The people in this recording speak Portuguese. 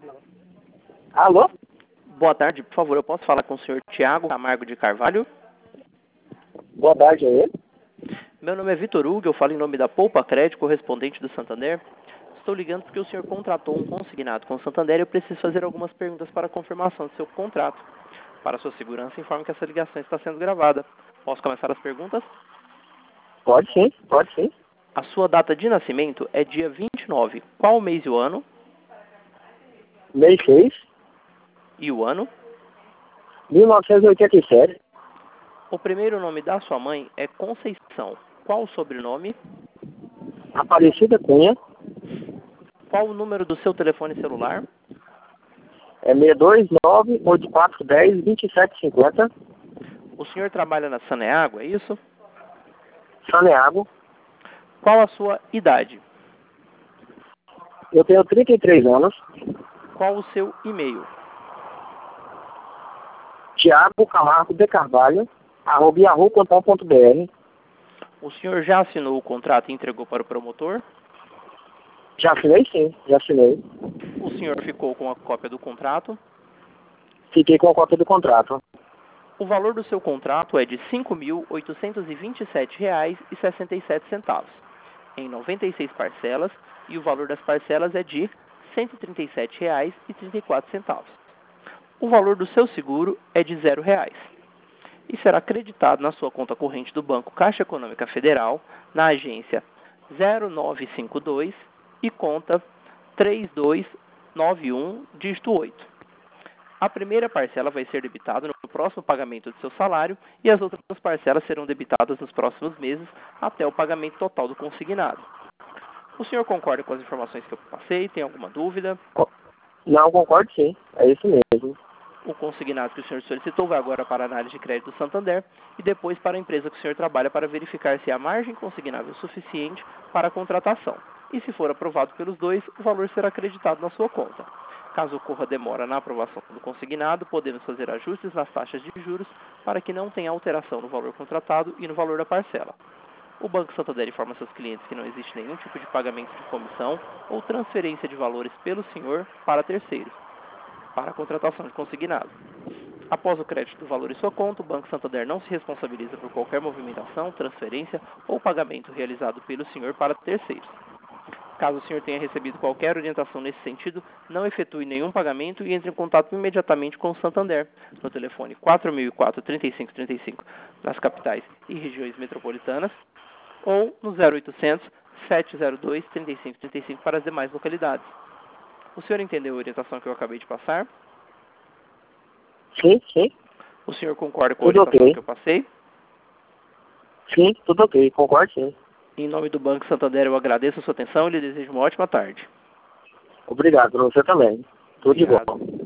Alô? Boa tarde, por favor, eu posso falar com o senhor Tiago Camargo de Carvalho? Boa tarde, é ele? Meu nome é Vitor Hugo, eu falo em nome da Poupa Crédito, correspondente do Santander. Estou ligando porque o senhor contratou um consignado com o Santander e eu preciso fazer algumas perguntas para a confirmação do seu contrato. Para sua segurança, informe que essa ligação está sendo gravada. Posso começar as perguntas? Pode sim, pode sim. A sua data de nascimento é dia 29. Qual o mês e o ano? Mês 6, E o ano? 1987. O primeiro nome da sua mãe é Conceição. Qual o sobrenome? Aparecida Cunha. Qual o número do seu telefone celular? É 629-8410-2750. O senhor trabalha na Saneago, é isso? Saneago. Qual a sua idade? Eu tenho 33 anos. Qual o seu e-mail? Tiago Camargo de Carvalho, @yahoo.com.br. O senhor já assinou o contrato e entregou para o promotor? Já assinei sim, já assinei. O senhor ficou com a cópia do contrato? Fiquei com a cópia do contrato. O valor do seu contrato é de R$ 5.827,67, em 96 parcelas, e o valor das parcelas é de R$ 137,34. O valor do seu seguro é de R$ 0 e será creditado na sua conta corrente do Banco Caixa Econômica Federal, na agência 0952 e conta 3291, dígito 8. A primeira parcela vai ser debitada no próximo pagamento do seu salário e as outras parcelas serão debitadas nos próximos meses até o pagamento total do consignado. O senhor concorda com as informações que eu passei? Tem alguma dúvida? Não, concordo sim. É isso mesmo. O consignado que o senhor solicitou vai agora para a análise de crédito do Santander e depois para a empresa que o senhor trabalha para verificar se a margem consignável é suficiente para a contratação. E se for aprovado pelos dois, o valor será acreditado na sua conta. Caso ocorra demora na aprovação do consignado, podemos fazer ajustes nas taxas de juros para que não tenha alteração no valor contratado e no valor da parcela. O Banco Santander informa seus clientes que não existe nenhum tipo de pagamento de comissão ou transferência de valores pelo senhor para terceiros, para a contratação de consignado. Após o crédito do valor em sua conta, o Banco Santander não se responsabiliza por qualquer movimentação, transferência ou pagamento realizado pelo senhor para terceiros. Caso o senhor tenha recebido qualquer orientação nesse sentido, não efetue nenhum pagamento e entre em contato imediatamente com o Santander, no telefone 4004-3535, nas capitais e regiões metropolitanas, ou no 0800 702 3535 para as demais localidades. O senhor entendeu a orientação que eu acabei de passar? Sim, sim. O senhor concorda com a Tudo orientação ok. que eu passei? Sim, tudo ok. Concordo sim. Em nome do Banco Santander, eu agradeço a sua atenção e lhe desejo uma ótima tarde. Obrigado, pra você também. Tudo de Obrigado. bom.